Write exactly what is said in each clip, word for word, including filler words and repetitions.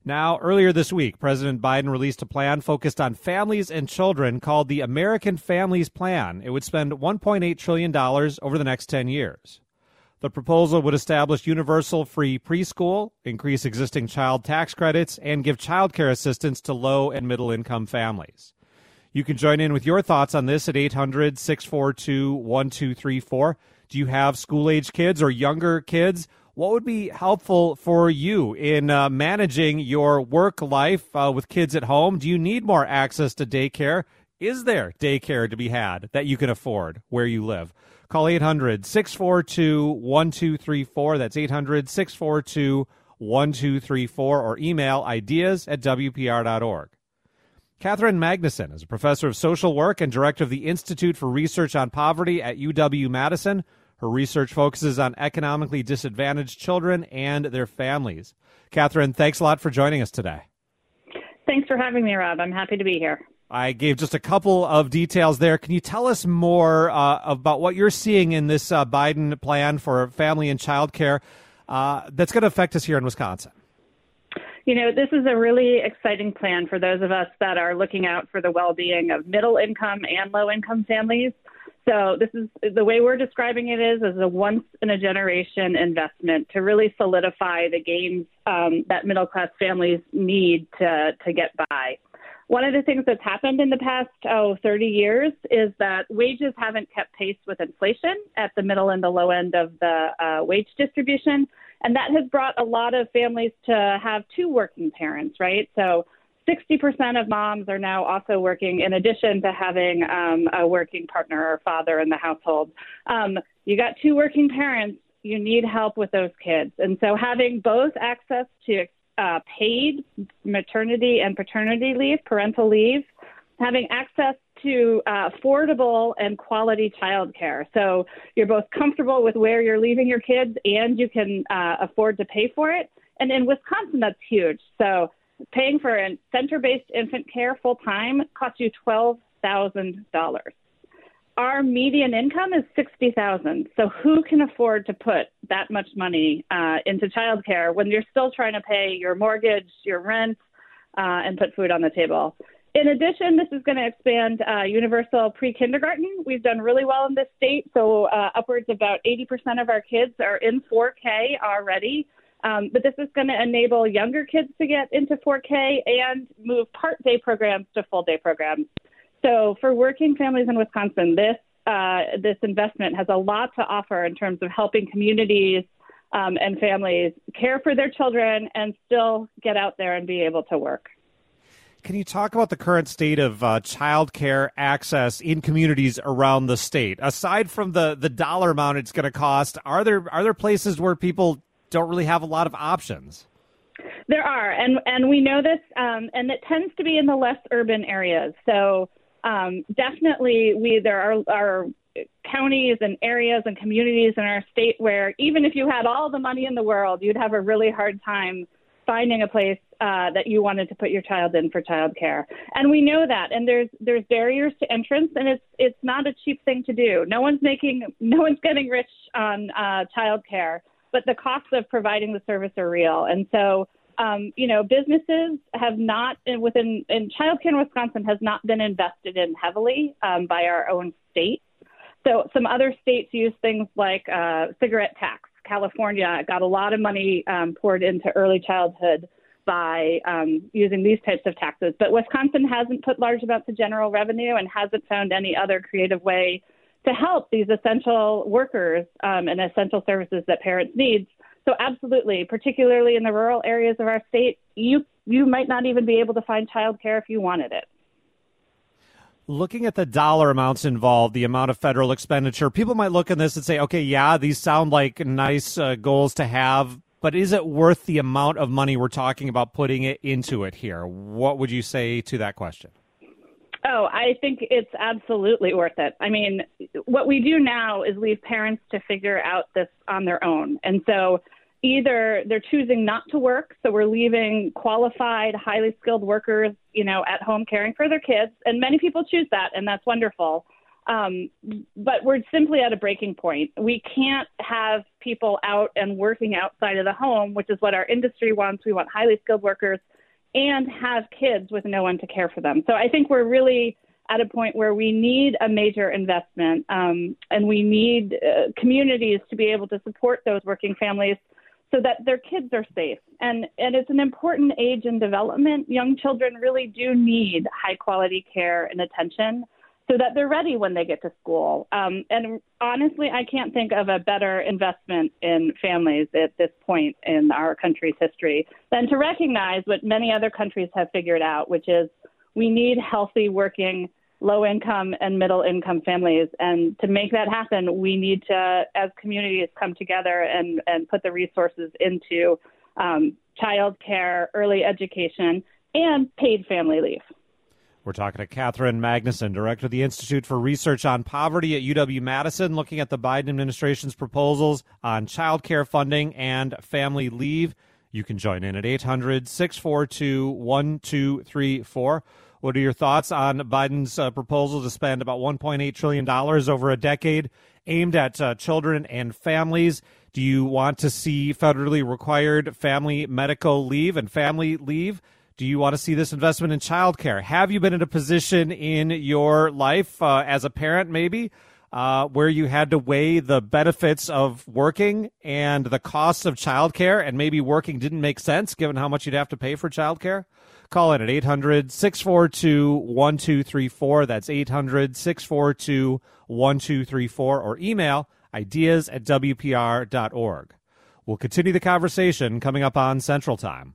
Now, earlier this week, President Biden released a plan focused on families and children called the American Families Plan. It would spend one point eight trillion dollars over the next ten years. The proposal would establish universal free preschool, increase existing child tax credits, and give child care assistance to low and middle income families. You can join in with your thoughts on this at eight hundred, six four two, one two three four. Do you have school-age kids or younger kids? What would be helpful for you in uh, managing your work life uh, with kids at home? Do you need more access to daycare? Is there daycare to be had that you can afford where you live? Call eight hundred, six four two, one two three four. That's eight hundred, six four two, one two three four, or email ideas at w p r dot org. Catherine Magnuson is a professor of social work and director of the Institute for Research on Poverty at U W-Madison. Her research focuses on economically disadvantaged children and their families. Catherine, thanks a lot for joining us today. Thanks for having me, Rob. I'm happy to be here. I gave just a couple of details there. Can you tell us more uh, about what you're seeing in this uh, Biden plan for family and child care uh, that's going to affect us here in Wisconsin? You know, this is a really exciting plan for those of us that are looking out for the well-being of middle-income and low-income families. So this is the way we're describing it is as a once-in-a-generation investment to really solidify the gains um, that middle-class families need to, to get by. One of the things that's happened in the past, oh, thirty years is that wages haven't kept pace with inflation at the middle and the low end of the uh, wage distribution. And that has brought a lot of families to have two working parents, right? So sixty percent of moms are now also working in addition to having um, a working partner or father in the household. Um, you got two working parents, you need help with those kids. And so having both access to uh, paid maternity and paternity leave, parental leave, having access to uh, affordable and quality childcare. So you're both comfortable with where you're leaving your kids and you can uh, afford to pay for it. And in Wisconsin, that's huge. So paying for a center-based infant care full-time costs you twelve thousand dollars. Our median income is sixty thousand dollars. So who can afford to put that much money uh, into childcare when you're still trying to pay your mortgage, your rent, uh, and put food on the table? In addition, this is going to expand uh, universal pre-kindergarten. We've done really well in this state. So uh, upwards of about eighty percent of our kids are in four K already. Um, but this is going to enable younger kids to get into four K and move part-day programs to full-day programs. So for working families in Wisconsin, this uh, this investment has a lot to offer in terms of helping communities um, and families care for their children and still get out there and be able to work. Can you talk about the current state of uh, child care access in communities around the state? Aside from the, the dollar amount it's going to cost, are there are there places where people don't really have a lot of options? There are, and and we know this, um, and it tends to be in the less urban areas. So um, definitely, we there are, are counties and areas and communities in our state where even if you had all the money in the world, you'd have a really hard time finding a place uh, that you wanted to put your child in for childcare. And we know that, and there's there's barriers to entrance, and it's it's not a cheap thing to do. No one's making, no one's getting rich on uh, childcare, but the costs of providing the service are real. And so, um, you know, businesses have not, within, in childcare in Wisconsin has not been invested in heavily um, by our own state. So some other states use things like uh, cigarette tax. California got a lot of money um, poured into early childhood by um, using these types of taxes. But Wisconsin hasn't put large amounts of general revenue and hasn't found any other creative way to help these essential workers um, and essential services that parents need. So absolutely, particularly in the rural areas of our state, you you might not even be able to find childcare if you wanted it. Looking at the dollar amounts involved, the amount of federal expenditure, people might look at this and say, okay, yeah, these sound like nice uh, goals to have, but is it worth the amount of money we're talking about putting it into it here? What would you say to that question? Oh, I think it's absolutely worth it. I mean, what we do now is leave parents to figure out this on their own. And so either they're choosing not to work, so we're leaving qualified, highly skilled workers, you know, at home caring for their kids. And many people choose that, and that's wonderful. Um, but we're simply at a breaking point. We can't have people out and working outside of the home, which is what our industry wants. We want highly skilled workers, and have kids with no one to care for them. So I think we're really at a point where we need a major investment, um, and we need uh, communities to be able to support those working families so that their kids are safe. And, and it's an important age in development. Young children really do need high quality care and attention so that they're ready when they get to school. Um, and honestly, I can't think of a better investment in families at this point in our country's history than to recognize what many other countries have figured out, which is we need healthy, working, low-income and middle-income families. And to make that happen, we need to, as communities, come together and, and put the resources into um, child care, early education, and paid family leave. We're talking to Catherine Magnuson, Director of the Institute for Research on Poverty at U W-Madison, looking at the Biden administration's proposals on child care funding and family leave. You can join in at eight hundred, six four two, one two three four. What are your thoughts on Biden's uh, proposal to spend about one point eight trillion dollars over a decade aimed at uh, children and families? Do you want to see federally required family medical leave and family leave? Do you want to see this investment in childcare? Have you been in a position in your life uh, as a parent, maybe, uh, where you had to weigh the benefits of working and the costs of childcare, and maybe working didn't make sense given how much you'd have to pay for childcare? Call in at eight hundred, six four two, one two three four. That's eight hundred, six four two, one two three four, or email ideas at W P R dot org. We'll continue the conversation coming up on Central Time.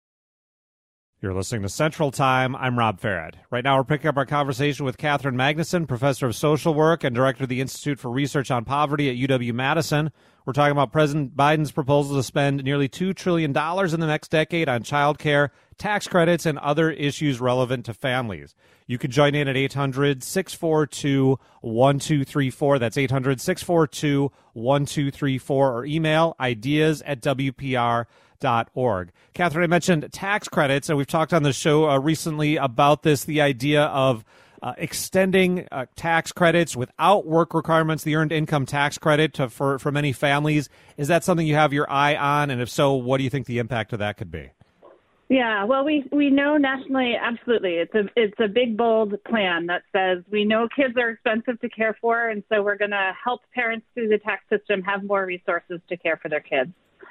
You're listening to Central Time. I'm Rob Farrad. Right now, we're picking up our conversation with Catherine Magnuson, Professor of Social Work and Director of the Institute for Research on Poverty at U W-Madison. We're talking about President Biden's proposal to spend nearly two trillion dollars in the next decade on child care, tax credits, and other issues relevant to families. You can join in at eight hundred, six four two, one two three four. That's eight hundred, six four two, one two three four, or email ideas at W P R dot org. Catherine, I mentioned tax credits, and we've talked on the show uh, recently about this, the idea of uh, extending uh, tax credits without work requirements, the earned income tax credit to, for, for many families. Is that something you have your eye on? And if so, what do you think the impact of that could be? Yeah, well, we, we know nationally, absolutely. It's a it's a big, bold plan that says we know kids are expensive to care for, and so we're going to help parents through the tax system have more resources to care for their kids.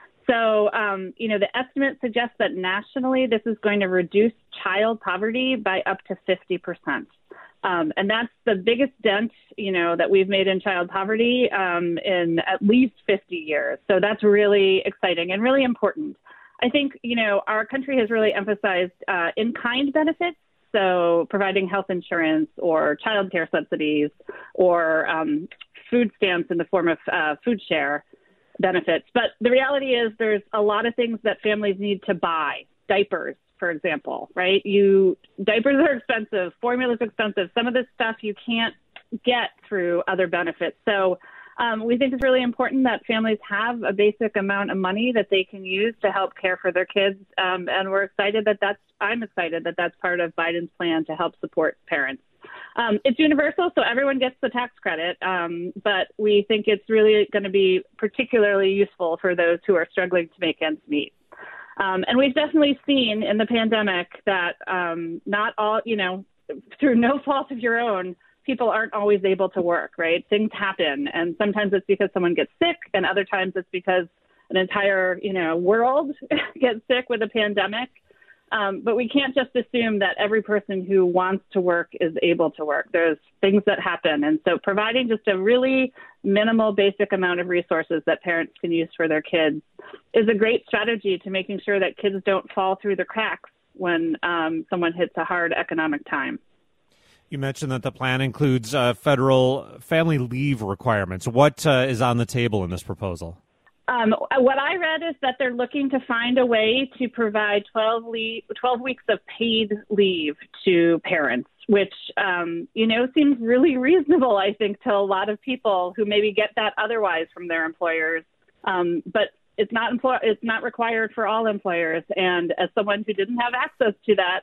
So, um, you know, the estimate suggests that nationally this is going to reduce child poverty by up to fifty percent. Um, and that's the biggest dent, you know, that we've made in child poverty um, in at least fifty years. So that's really exciting and really important. I think, you know, our country has really emphasized uh, in-kind benefits, so providing health insurance or child care subsidies or um, food stamps in the form of uh, food share benefits. But the reality is there's a lot of things that families need to buy. Diapers, for example, right? You diapers are expensive, formula's expensive. Some of this stuff you can't get through other benefits. So um, we think it's really important that families have a basic amount of money that they can use to help care for their kids. Um, and we're excited that that's, I'm excited that that's part of Biden's plan to help support parents. Um, it's universal, so everyone gets the tax credit, um, but we think it's really going to be particularly useful for those who are struggling to make ends meet. Um, and we've definitely seen in the pandemic that um, not all, you know, through no fault of your own, people aren't always able to work, right? Things happen, and sometimes it's because someone gets sick, and other times it's because an entire, you know, world gets sick with a pandemic. Um, but we can't just assume that every person who wants to work is able to work. There's things that happen. And so providing just a really minimal basic amount of resources that parents can use for their kids is a great strategy to making sure that kids don't fall through the cracks when um, someone hits a hard economic time. You mentioned that the plan includes uh, federal family leave requirements. What uh, is on the table in this proposal? Um, what I read is that they're looking to find a way to provide twelve, leave, twelve weeks of paid leave to parents, which, um, you know, seems really reasonable, I think, to a lot of people who maybe get that otherwise from their employers. Um, but it's not employ- it's not required for all employers. And as someone who didn't have access to that,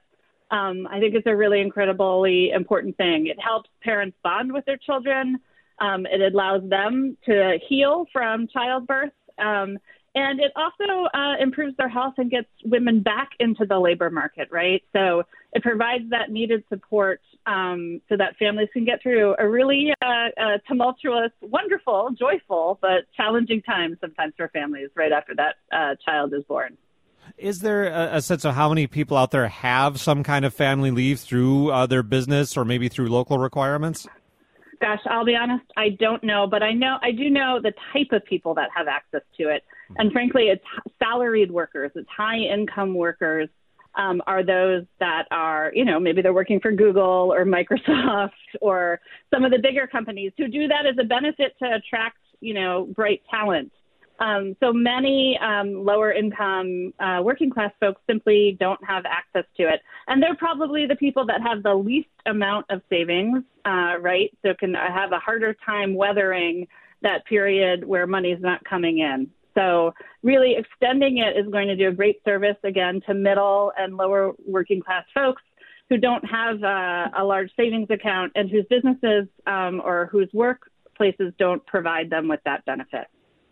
Um, I think it's a really incredibly important thing. It helps parents bond with their children. Um, it allows them to heal from childbirth. Um, and it also uh, improves their health and gets women back into the labor market, right? So it provides that needed support um, so that families can get through a really uh, uh, tumultuous, wonderful, joyful, but challenging time sometimes for families right after that uh, child is born. Is there a, a sense of how many people out there have some kind of family leave through uh, their business or maybe through local requirements? Gosh, I'll be honest, I don't know, but I know I do know the type of people that have access to it. And frankly, it's salaried workers, it's high-income workers um, are those that are, you know, maybe they're working for Google or Microsoft or some of the bigger companies who do that as a benefit to attract, you know, bright talent. Um, so many um, lower income uh, working class folks simply don't have access to it. And they're probably the people that have the least amount of savings, uh, right? So can have a harder time weathering that period where money's not coming in. So really extending it is going to do a great service, again, to middle and lower working class folks who don't have uh, a large savings account and whose businesses um, or whose workplaces don't provide them with that benefit.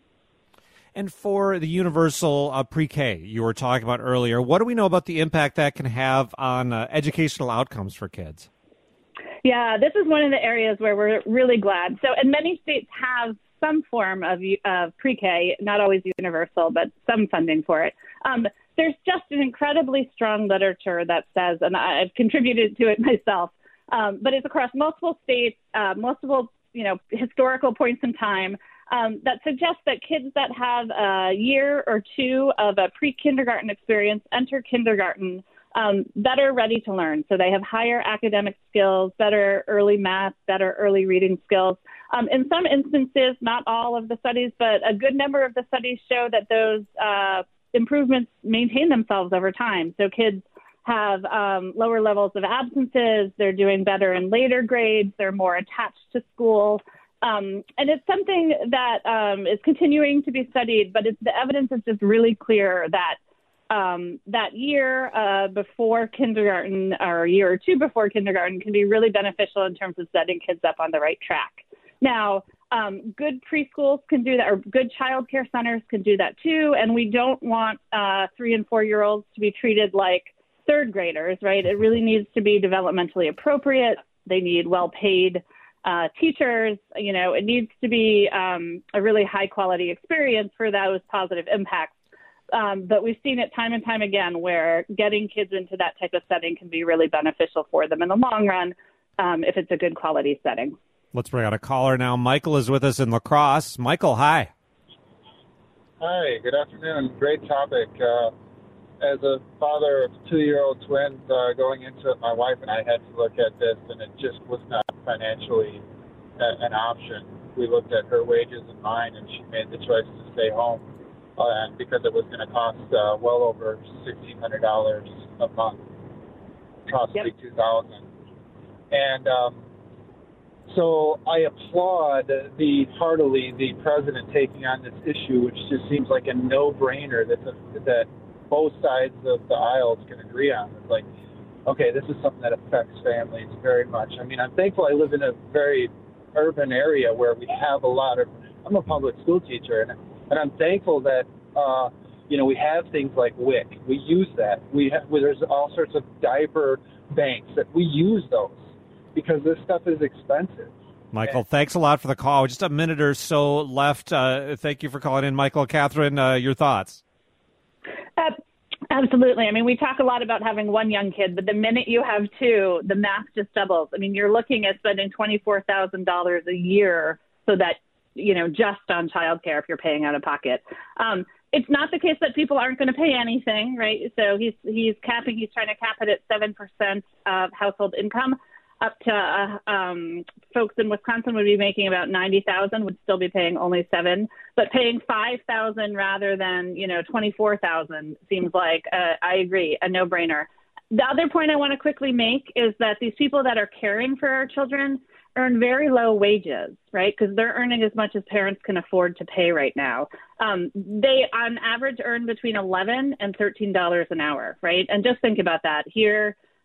And for the universal uh, pre-K you were talking about earlier, what do we know about the impact that can have on uh, educational outcomes for kids? Yeah, this is one of the areas where we're really glad. So, and many states have some form of uh, pre-K, not always universal, but some funding for it. Um, there's just an incredibly strong literature that says, and I've contributed to it myself, um, but it's across multiple states, uh, multiple, you know, historical points in time, Um, that suggests that kids that have a year or two of a pre-kindergarten experience enter kindergarten um, better ready to learn. So they have higher academic skills, better early math, better early reading skills. Um, in some instances, not all of the studies, but a good number of the studies show that those uh, improvements maintain themselves over time. So kids have um, lower levels of absences, they're doing better in later grades, they're more attached to school. Um, and it's something that um, is continuing to be studied, but it's, the evidence is just really clear that um, that year uh, before kindergarten or a year or two before kindergarten can be really beneficial in terms of setting kids up on the right track. Now, um, good preschools can do that, or good child care centers can do that too, and we don't want uh, three and four-year-olds to be treated like third graders, right? It really needs to be developmentally appropriate. They need well-paid Uh, teachers, you know, it needs to be um, a really high quality experience for those positive impacts. Um, but we've seen it time and time again where getting kids into that type of setting can be really beneficial for them in the long run um, if it's a good quality setting. Let's bring out a caller now. Michael is with us in La Crosse. Michael, hi. Hi, good afternoon. Great topic. Uh, as a father of two-year-old twins uh, going into it, my wife and I had to look at this, and it just was not financially a, an option. We looked at her wages and mine, and she made the choice to stay home uh, and because it was going to cost uh, well over sixteen hundred dollars a month, possibly Yep. two thousand dollars. And um, so I applaud the heartily the president taking on this issue, which just seems like a no-brainer that the, that both sides of the aisles can agree on. It's like, okay, this is something that affects families very much. I mean, I'm thankful I live in a very urban area where we have a lot of, I'm a public school teacher, and, and I'm thankful that, uh, you know, we have things like W I C. We use that. We have, well, there's all sorts of diaper banks that we use those because this stuff is expensive. Michael, thanks a lot for the call. Just a minute or so left. Uh, thank you for calling in, Michael. Catherine, uh, your thoughts? Uh, absolutely. I mean, we talk a lot about having one young kid, but the minute you have two, the math just doubles. I mean, you're looking at spending twenty-four thousand dollars a year so that, you know, just on childcare if you're paying out of pocket. Um, it's not the case that people aren't going to pay anything, right? So he's he's capping, he's trying to cap it at seven percent of household income. Up to uh, um, folks in Wisconsin would be making about ninety thousand, would still be paying only seven, but paying five thousand rather than, you know, twenty-four thousand seems like, uh, I agree, a no-brainer. The other point I want to quickly make is that these people that are caring for our children earn very low wages, right? Because they're earning as much as parents can afford to pay right now. Um, they, on average, earn between eleven and thirteen dollars an hour, right? And just think about that. Here,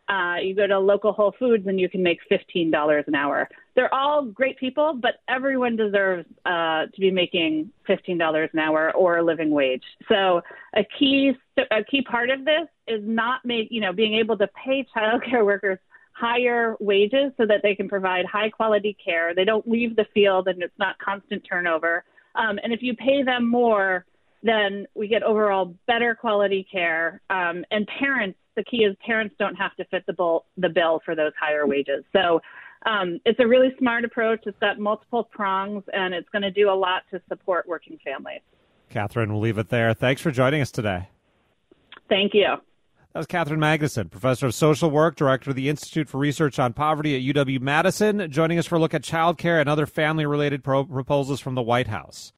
Uh, you go to local Whole Foods and you can make fifteen dollars an hour. They're all great people, but everyone deserves uh, to be making fifteen dollars an hour or a living wage. So a key a key part of this is not make you know being able to pay childcare workers higher wages so that they can provide high quality care. They don't leave the field and it's not constant turnover. Um, and if you pay them more, then we get overall better quality care. Um, and parents, the key is parents don't have to fit the bill, the bill for those higher wages. So um, it's a really smart approach. It's got multiple prongs, and it's going to do a lot to support working families. Catherine, we'll leave it there. Thanks for joining us today. Thank you. That was Catherine Magnuson, professor of social work, director of the Institute for Research on Poverty at U W Madison, joining us for a look at child care and other family-related pro- proposals from the White House.